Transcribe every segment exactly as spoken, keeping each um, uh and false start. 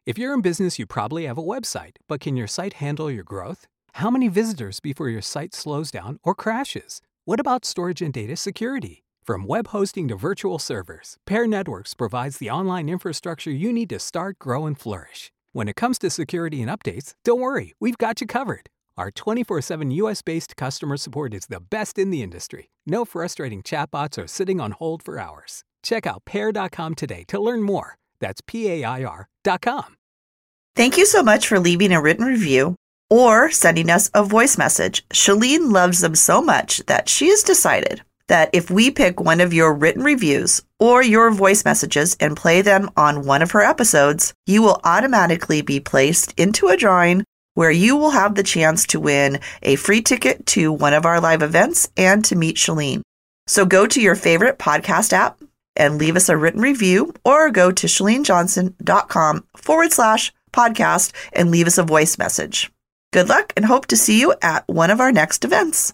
If you're in business, you probably have a website, but can your site handle your growth? How many visitors before your site slows down or crashes? What about storage and data security? From web hosting to virtual servers, Pair Networks provides the online infrastructure you need to start, grow, and flourish. When it comes to security and updates, don't worry, we've got you covered. Our twenty-four seven U S-based customer support is the best in the industry. No frustrating chatbots or sitting on hold for hours. Check out pair dot com today to learn more. That's P A I R dot com. Thank you so much for leaving a written review or sending us a voice message. Shalene loves them so much that she has decided that if we pick one of your written reviews or your voice messages and play them on one of her episodes, you will automatically be placed into a drawing where you will have the chance to win a free ticket to one of our live events and to meet Shalene. So go to your favorite podcast app and leave us a written review, or go to shalenejohnson.com forward slash podcast and leave us a voice message. Good luck and hope to see you at one of our next events.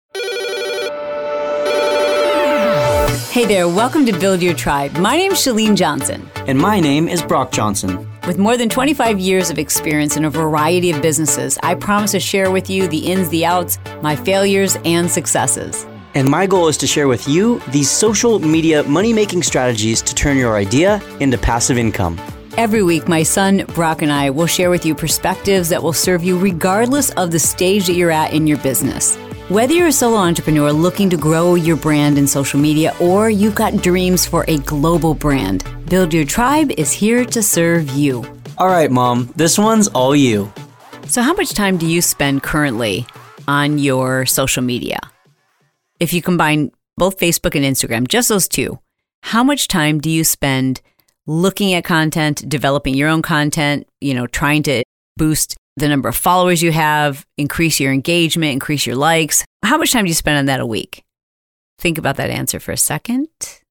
Hey there, welcome to Build Your Tribe. My name is Chalene Johnson. And my name is Brock Johnson. With more than twenty-five years of experience in a variety of businesses, I promise to share with you the ins, the outs, my failures, and successes. And my goal is to share with you these social media money-making strategies to turn your idea into passive income. Every week, my son, Brock, and I will share with you perspectives that will serve you regardless of the stage that you're at in your business. Whether you're a solo entrepreneur looking to grow your brand in social media, or you've got dreams for a global brand, Build Your Tribe is here to serve you. All right, Mom, this one's all you. So how much time do you spend currently on your social media? If you combine both Facebook and Instagram, just those two, how much time do you spend looking at content, developing your own content, you know, trying to boost the number of followers you have, increase your engagement, increase your likes? How much time do you spend on that a week? Think about that answer for a second.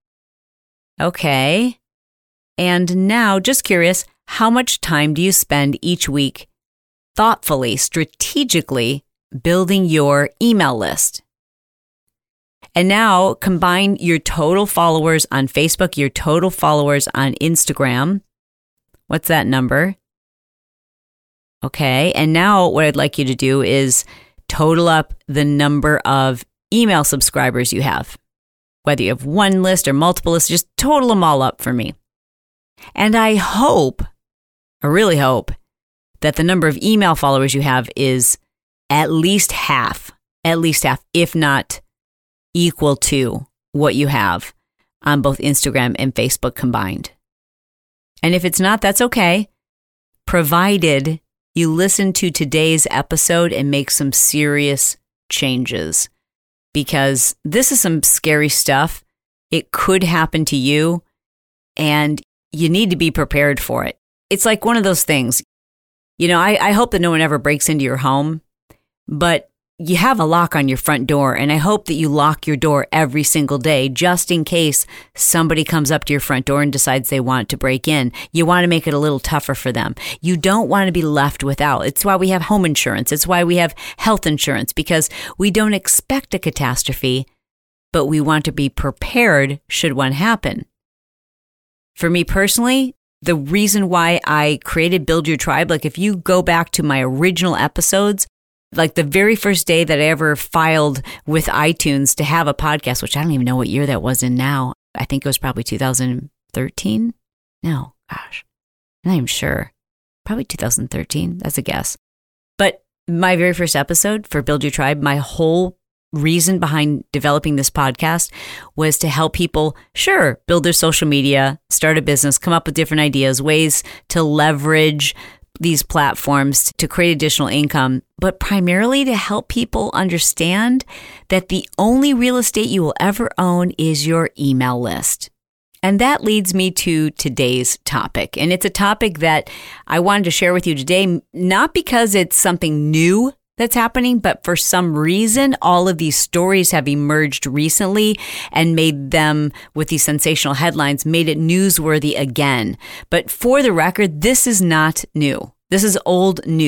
Okay. And now, just curious, how much time do you spend each week thoughtfully, strategically building your email list? And now combine your total followers on Facebook, your total followers on Instagram. What's that number? Okay. And now what I'd like you to do is total up the number of email subscribers you have. Whether you have one list or multiple lists, just total them all up for me. And I hope, I really hope, that the number of email followers you have is at least half, at least half, if not equal to what you have on both Instagram and Facebook combined. And if it's not, that's okay, provided you listen to today's episode and make some serious changes, because this is some scary stuff. It could happen to you, and you need to be prepared for it. It's like one of those things, you know, I, I hope that no one ever breaks into your home, but you have a lock on your front door, and I hope that you lock your door every single day just in case somebody comes up to your front door and decides they want to break in. You want to make it a little tougher for them. You don't want to be left without. It's why we have home insurance. It's why we have health insurance, because we don't expect a catastrophe, but we want to be prepared should one happen. For me personally, the reason why I created Build Your Tribe, like if you go back to my original episodes, like the very first day that I ever filed with iTunes to have a podcast, which I don't even know what year that was in now. I think it was probably two thousand thirteen. No, gosh, I'm not even sure. Probably two thousand thirteen. That's a guess. But my very first episode for Build Your Tribe, my whole reason behind developing this podcast was to help people, sure, build their social media, start a business, come up with different ideas, ways to leverage these platforms to create additional income, but primarily to help people understand that the only real estate you will ever own is your email list. And that leads me to today's topic. And it's a topic that I wanted to share with you today, not because it's something new that's happening, but for some reason, all of these stories have emerged recently and made them, with these sensational headlines, made it newsworthy again. But for the record, this is not new. This is old news.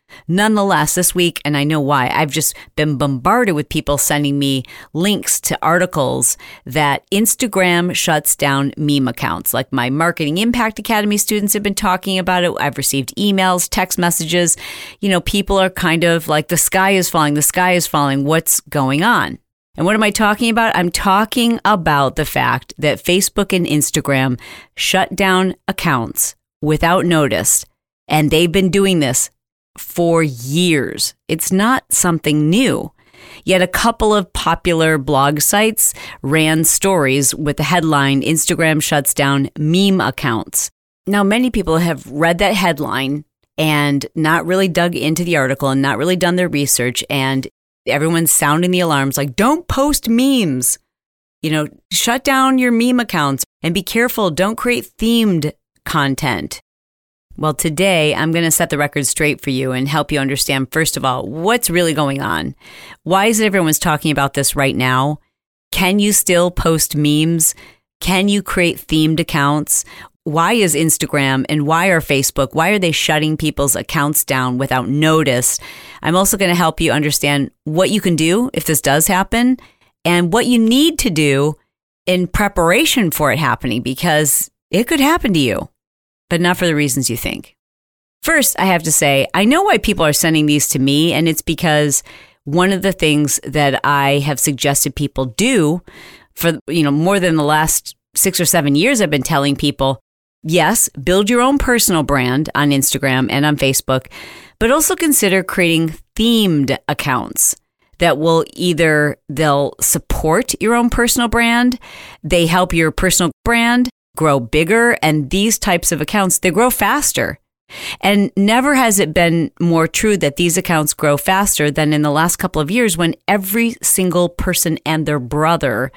Nonetheless, this week, and I know why, I've just been bombarded with people sending me links to articles that Instagram shuts down meme accounts. Like my Marketing Impact Academy students have been talking about it. I've received emails, text messages. You know, people are kind of like, the sky is falling, the sky is falling. What's going on? And what am I talking about? I'm talking about the fact that Facebook and Instagram shut down accounts without notice. And they've been doing this for years. It's not something new. Yet a couple of popular blog sites ran stories with the headline, Instagram shuts down meme accounts. Now, many people have read that headline and not really dug into the article and not really done their research. And everyone's sounding the alarms like, don't post memes. You know, shut down your meme accounts and be careful. Don't create themed content. Well, today I'm going to set the record straight for you and help you understand, first of all, what's really going on. Why is it everyone's talking about this right now? Can you still post memes? Can you create themed accounts? Why is Instagram and why are Facebook, why are they shutting people's accounts down without notice? I'm also going to help you understand what you can do if this does happen and what you need to do in preparation for it happening, because it could happen to you, but not for the reasons you think. First, I have to say, I know why people are sending these to me, and it's because one of the things that I have suggested people do for, you know, more than the last six or seven years, I've been telling people, yes, build your own personal brand on Instagram and on Facebook, but also consider creating themed accounts that will either, they'll support your own personal brand, they help your personal brand grow bigger, and these types of accounts, they grow faster. And never has it been more true that these accounts grow faster than in the last couple of years, when every single person and their brother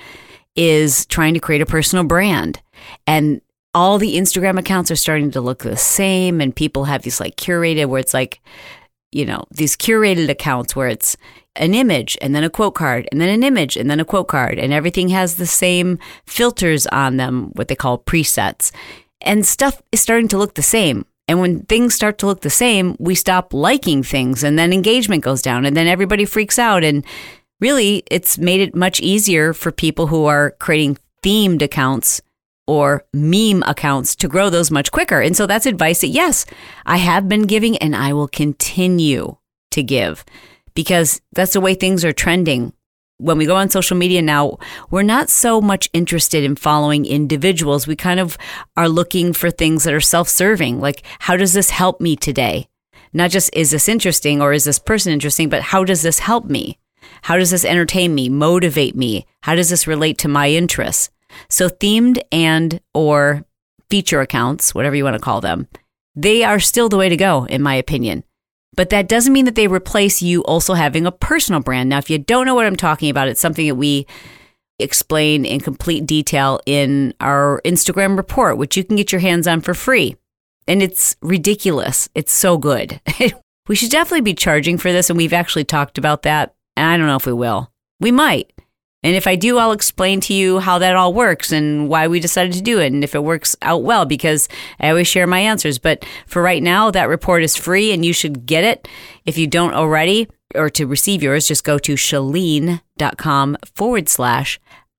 is trying to create a personal brand. And all the Instagram accounts are starting to look the same, and people have these like curated, where it's like, you know, these curated accounts where it's an image and then a quote card and then an image and then a quote card, and everything has the same filters on them, what they call presets, and stuff is starting to look the same. And when things start to look the same, we stop liking things, and then engagement goes down, and then everybody freaks out. And really, it's made it much easier for people who are creating themed accounts or meme accounts to grow those much quicker. And so that's advice that, yes, I have been giving and I will continue to give, because that's the way things are trending. When we go on social media now, we're not so much interested in following individuals. We kind of are looking for things that are self-serving, like, how does this help me today? Not just, is this interesting or is this person interesting, but how does this help me? How does this entertain me, motivate me? How does this relate to my interests? So themed and or feature accounts, whatever you want to call them, they are still the way to go, in my opinion. But that doesn't mean that they replace you also having a personal brand. Now, if you don't know what I'm talking about, it's something that we explain in complete detail in our Instagram report, which you can get your hands on for free. And it's ridiculous. It's so good. We should definitely be charging for this, and we've actually talked about that. And I don't know if we will. We might. And if I do, I'll explain to you how that all works and why we decided to do it, and if it works out well, because I always share my answers. But for right now, that report is free and you should get it. If you don't already, or to receive yours, just go to chalene.com forward slash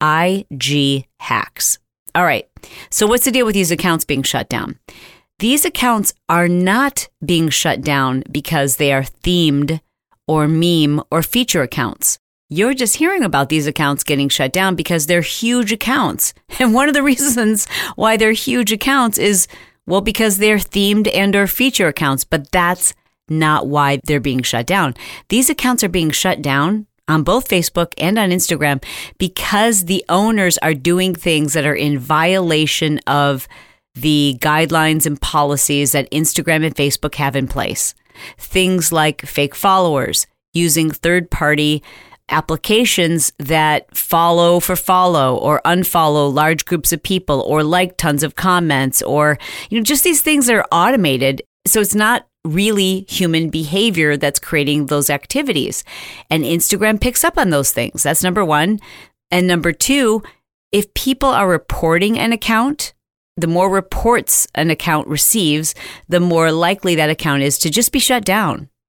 IG hacks. All right. So what's the deal with these accounts being shut down? These accounts are not being shut down because they are themed or meme or feature accounts. You're just hearing about these accounts getting shut down because they're huge accounts. And one of the reasons why they're huge accounts is, well, because they're themed and or feature accounts, but that's not why they're being shut down. These accounts are being shut down on both Facebook and on Instagram because the owners are doing things that are in violation of the guidelines and policies that Instagram and Facebook have in place. Things like fake followers, using third-party applications that follow for follow or unfollow large groups of people or like tons of comments, or, you know, just these things that are automated. So it's not really human behavior that's creating those activities. And Instagram picks up on those things. That's number one. And number two, if people are reporting an account, the more reports an account receives, the more likely that account is to just be shut down.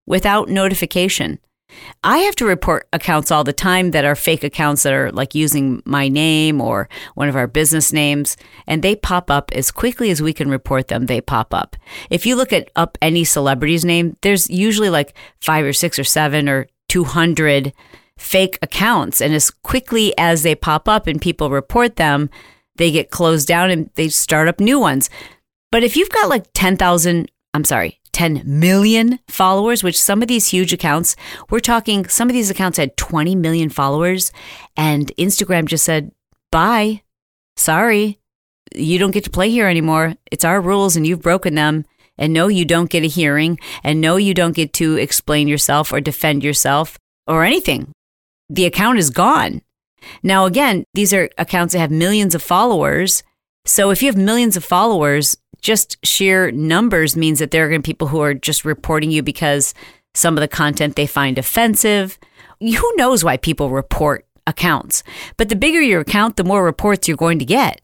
without notification. I have to report accounts all the time that are fake accounts that are like using my name or one of our business names, and they pop up as quickly as we can report them. They pop up. If you look at up any celebrity's name, there's usually like five or six or seven or two hundred fake accounts. And as quickly as they pop up and people report them, they get closed down and they start up new ones. But if you've got like ten thousand, I'm sorry, ten million followers, which some of these huge accounts, we're talking, some of these accounts had twenty million followers, and Instagram just said, bye, sorry, you don't get to play here anymore. It's our rules and you've broken them. And no, you don't get a hearing. And no, you don't get to explain yourself or defend yourself or anything. The account is gone. Now, again, these are accounts that have millions of followers. So if you have millions of followers, just sheer numbers means that there are going to be people who are just reporting you because some of the content they find offensive. Who knows why people report accounts? But the bigger your account, the more reports you're going to get.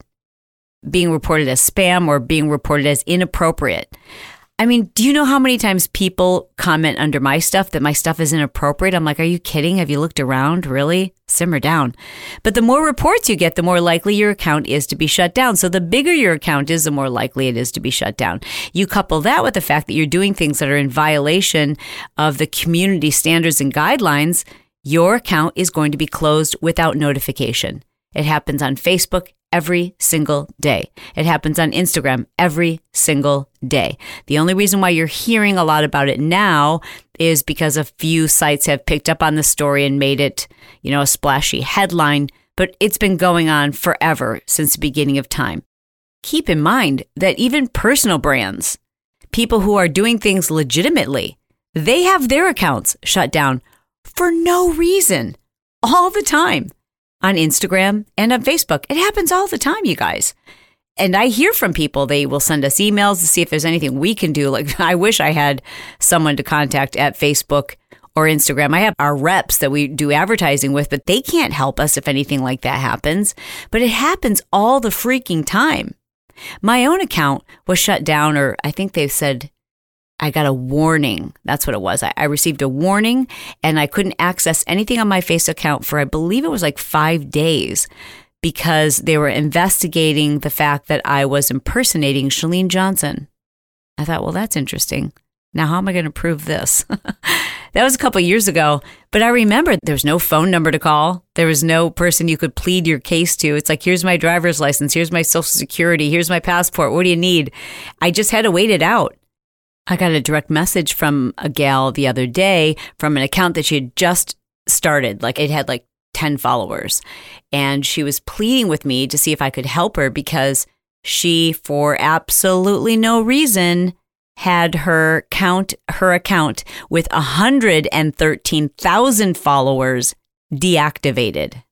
Being reported as spam or being reported as inappropriate. I mean, do you know how many times people comment under my stuff that my stuff is inappropriate? I'm like, are you kidding? Have you looked around? Really? Simmer down. But the more reports you get, the more likely your account is to be shut down. So the bigger your account is, the more likely it is to be shut down. You couple that with the fact that you're doing things that are in violation of the community standards and guidelines, your account is going to be closed without notification. It happens on Facebook every single day. It happens on Instagram every single day. The only reason why you're hearing a lot about it now is because a few sites have picked up on the story and made it, you know, a splashy headline, but it's been going on forever since the beginning of time. Keep in mind that even personal brands, people who are doing things legitimately, they have their accounts shut down for no reason all the time. On Instagram and on Facebook. It happens all the time, you guys. And I hear from people, they will send us emails to see if there's anything we can do. Like, I wish I had someone to contact at Facebook or Instagram. I have our reps that we do advertising with, but they can't help us if anything like that happens. But it happens all the freaking time. My own account was shut down, or I think they've said I got a warning. That's what it was. I, I received a warning and I couldn't access anything on my Facebook account for, I believe it was like five days because they were investigating the fact that I was impersonating Chalene Johnson. I thought, well, that's interesting. Now, how am I going to prove this? That was a couple of years ago, but I remember there was no phone number to call. There was no person you could plead your case to. It's like, here's my driver's license. Here's my social security. Here's my passport. What do you need? I just had to wait it out. I got a direct message from a gal the other day from an account that she had just started. Like, it had like ten followers. And she was pleading with me to see if I could help her because she, for absolutely no reason, had her count, her account with one hundred thirteen thousand followers deactivated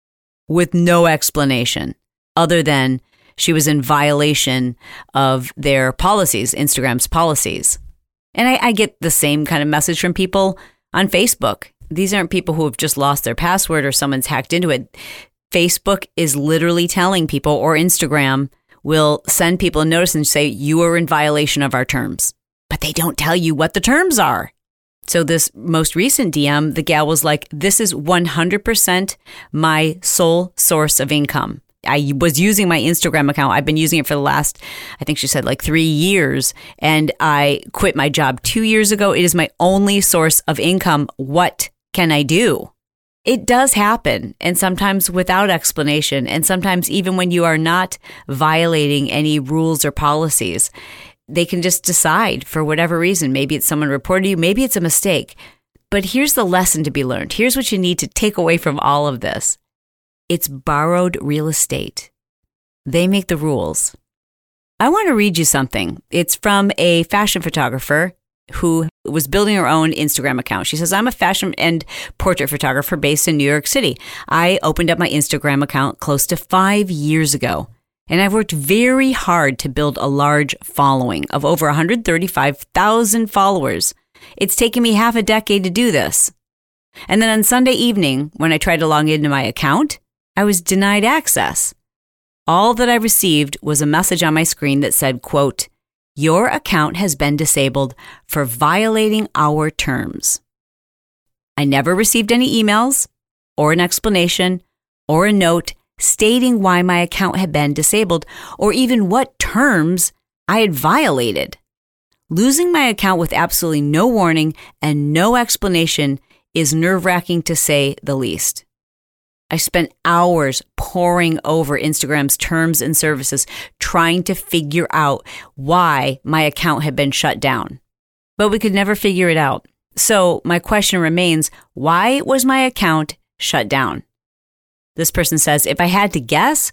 with no explanation other than she was in violation of their policies, Instagram's policies. And I, I get the same kind of message from people on Facebook. These aren't people who have just lost their password or someone's hacked into it. Facebook is literally telling people, or Instagram will send people a notice and say, you are in violation of our terms. But they don't tell you what the terms are. So this most recent D M, the gal was like, this is one hundred percent my sole source of income. I was using my Instagram account. I've been using it for the last, I think she said like three years. And I quit my job two years ago. It is my only source of income. What can I do? It does happen. And sometimes without explanation. And sometimes even when you are not violating any rules or policies, they can just decide for whatever reason. Maybe it's someone reported you. Maybe it's a mistake. But here's the lesson to be learned. Here's what you need to take away from all of this. It's borrowed real estate. They make the rules. I want to read you something. It's from a fashion photographer who was building her own Instagram account. She says, I'm a fashion and portrait photographer based in New York City. I opened up my Instagram account close to five years ago, and I've worked very hard to build a large following of over one hundred thirty-five thousand followers. It's taken me half a decade to do this. And then on Sunday evening, when I tried to log into my account, I was denied access. All that I received was a message on my screen that said, quote, Your account has been disabled for violating our terms. I never received any emails or an explanation or a note stating why my account had been disabled or even what terms I had violated. Losing my account with absolutely no warning and no explanation is nerve-wracking to say the least. I spent hours poring over Instagram's terms and services trying to figure out why my account had been shut down. But we could never figure it out. So my question remains, why was my account shut down? This person says, if I had to guess,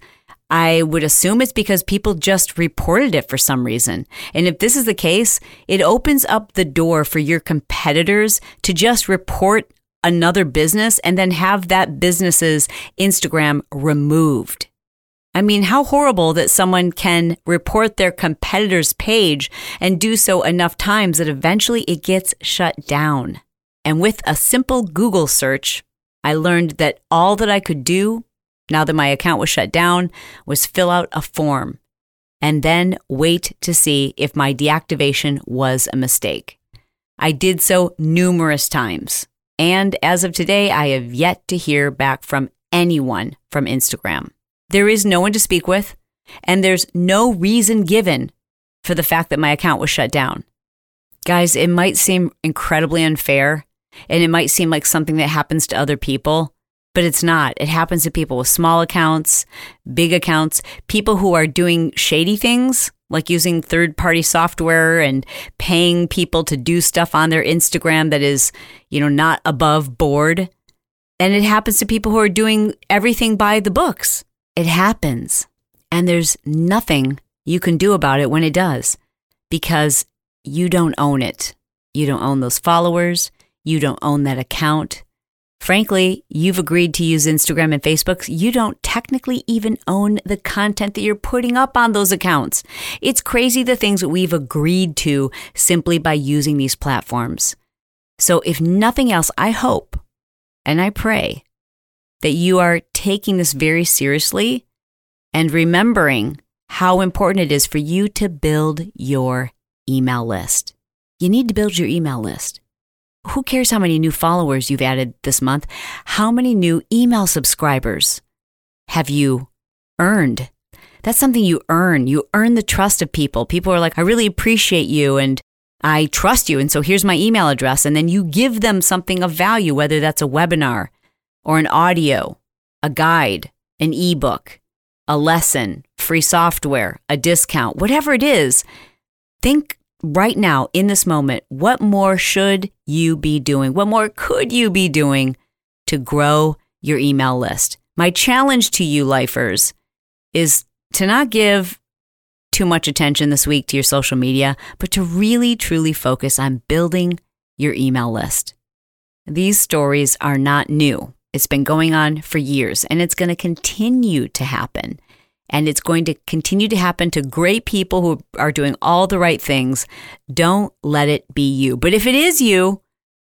I would assume it's because people just reported it for some reason. And if this is the case, it opens up the door for your competitors to just report another business and then have that business's Instagram removed. I mean, how horrible that someone can report their competitor's page and do so enough times that eventually it gets shut down. And with a simple Google search, I learned that all that I could do, now that my account was shut down, was fill out a form and then wait to see if my deactivation was a mistake. I did so numerous times. And as of today, I have yet to hear back from anyone from Instagram. There is no one to speak with, and there's no reason given for the fact that my account was shut down. Guys, it might seem incredibly unfair, and it might seem like something that happens to other people, but it's not. It happens to people with small accounts, big accounts, people who are doing shady things, like using third-party software and paying people to do stuff on their Instagram that is, you know, not above board. And it happens to people who are doing everything by the books. It happens. And there's nothing you can do about it when it does, because you don't own it. You don't own those followers. You don't own that account. Frankly, you've agreed to use Instagram and Facebook. You don't technically even own the content that you're putting up on those accounts. It's crazy the things that we've agreed to simply by using these platforms. So if nothing else, I hope and I pray that you are taking this very seriously and remembering how important it is for you to build your email list. You need to build your email list. Who cares how many new followers you've added this month? How many new email subscribers have you earned? That's something you earn. You earn the trust of people. People are like, I really appreciate you and I trust you. And so here's my email address. And then you give them something of value, whether that's a webinar or an audio, a guide, an ebook, a lesson, free software, a discount, whatever it is. Think right now, in this moment, what more should you be doing? What more could you be doing to grow your email list? My challenge to you, lifers, is to not give too much attention this week to your social media, but to really, truly focus on building your email list. These stories are not new. It's been going on for years, and it's going to continue to happen. And it's going to continue to happen to great people who are doing all the right things. Don't let it be you. But if it is you,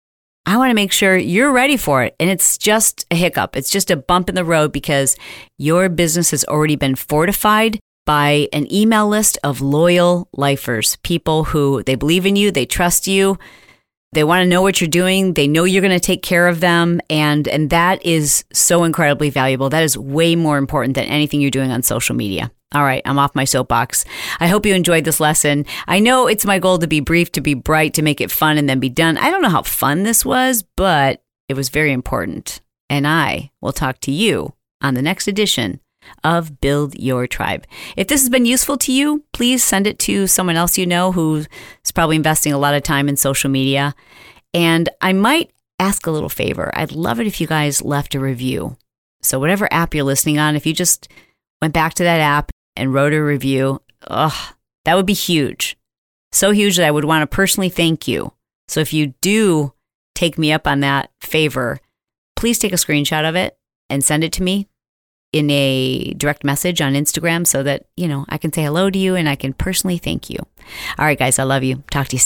I want to make sure you're ready for it. And it's just a hiccup. It's just a bump in the road because your business has already been fortified by an email list of loyal lifers, people who they believe in you, they trust you, they want to know what you're doing, they know you're going to take care of them, and and that is so incredibly valuable. That is way more important than anything you're doing on social media. All right, I'm off my soapbox. I hope you enjoyed this lesson. I know it's my goal to be brief, to be bright, to make it fun, and then be done. I don't know how fun this was, but it was very important. And I will talk to you on the next edition of Build Your Tribe. If this has been useful to you, please send it to someone else you know who's probably investing a lot of time in social media. And I might ask a little favor. I'd love it if you guys left a review. So whatever app you're listening on, if you just went back to that app and wrote a review, ugh, that would be huge. So huge that I would want to personally thank you. So if you do take me up on that favor, please take a screenshot of it and send it to me in a direct message on Instagram so that, you know, I can say hello to you and I can personally thank you. All right, guys, I love you. Talk to you soon.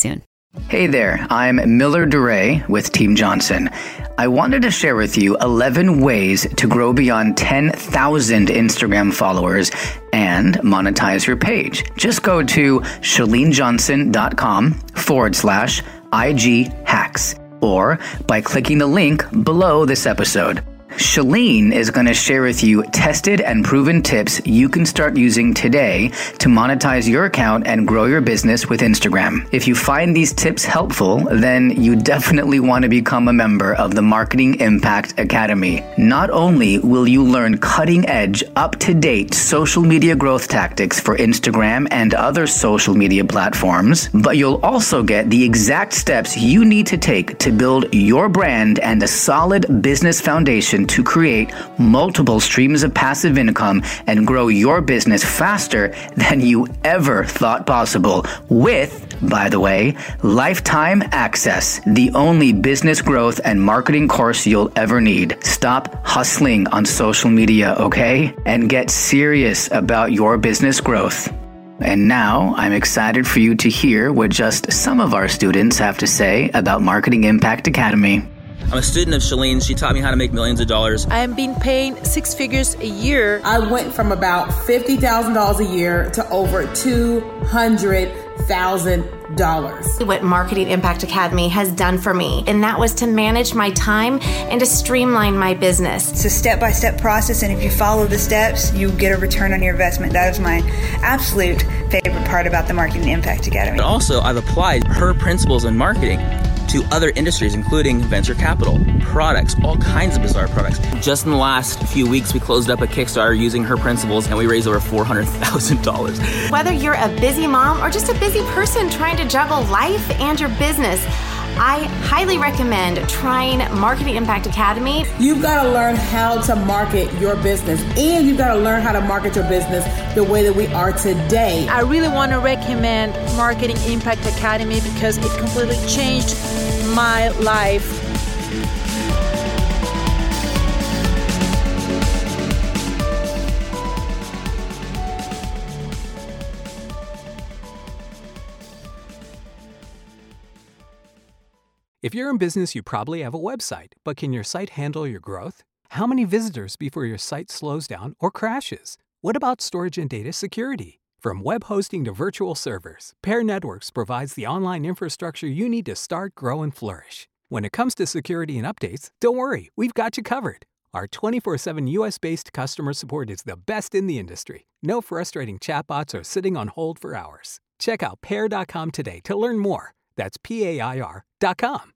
Hey there, I'm Miller DeRay with Team Johnson. I wanted to share with you eleven ways to grow beyond ten thousand Instagram followers and monetize your page. Just go to shalenejohnson.com forward slash IG hacks or by clicking the link below this episode. Shalene is going to share with you tested and proven tips you can start using today to monetize your account and grow your business with Instagram. If you find these tips helpful, then you definitely want to become a member of the Marketing Impact Academy. Not only will you learn cutting-edge, up-to-date social media growth tactics for Instagram and other social media platforms, but you'll also get the exact steps you need to take to build your brand and a solid business foundation to create multiple streams of passive income and grow your business faster than you ever thought possible with, by the way, lifetime access, the only business growth and marketing course you'll ever need. Stop hustling on social media, okay? And get serious about your business growth. And now I'm excited for you to hear what just some of our students have to say about Marketing Impact Academy. I'm a student of Shalene. She taught me how to make millions of dollars. I am being paid six figures a year. I went from about fifty thousand dollars a year to over two hundred thousand dollars. What Marketing Impact Academy has done for me, and that was to manage my time and to streamline my business. It's a step-by-step process, and if you follow the steps, you get a return on your investment. That is my absolute favorite part about the Marketing Impact Academy. But also, I've applied her principles in marketing to other industries, including venture capital, products, all kinds of bizarre products. Just in the last few weeks, we closed up a Kickstarter using her principles, and we raised over four hundred thousand dollars. Whether you're a busy mom or just a busy person trying to juggle life and your business, I highly recommend trying Marketing Impact Academy. You've got to learn how to market your business, and you've got to learn how to market your business the way that we are today. I really want to recommend Marketing Impact Academy because it completely changed my life. If you're in business, you probably have a website, but can your site handle your growth? How many visitors before your site slows down or crashes? What about storage and data security? From web hosting to virtual servers, Pair Networks provides the online infrastructure you need to start, grow, and flourish. When it comes to security and updates, don't worry, we've got you covered. Our twenty-four seven U S-based customer support is the best in the industry. No frustrating chatbots or sitting on hold for hours. Check out pair dot com today to learn more. That's P A I R dot com.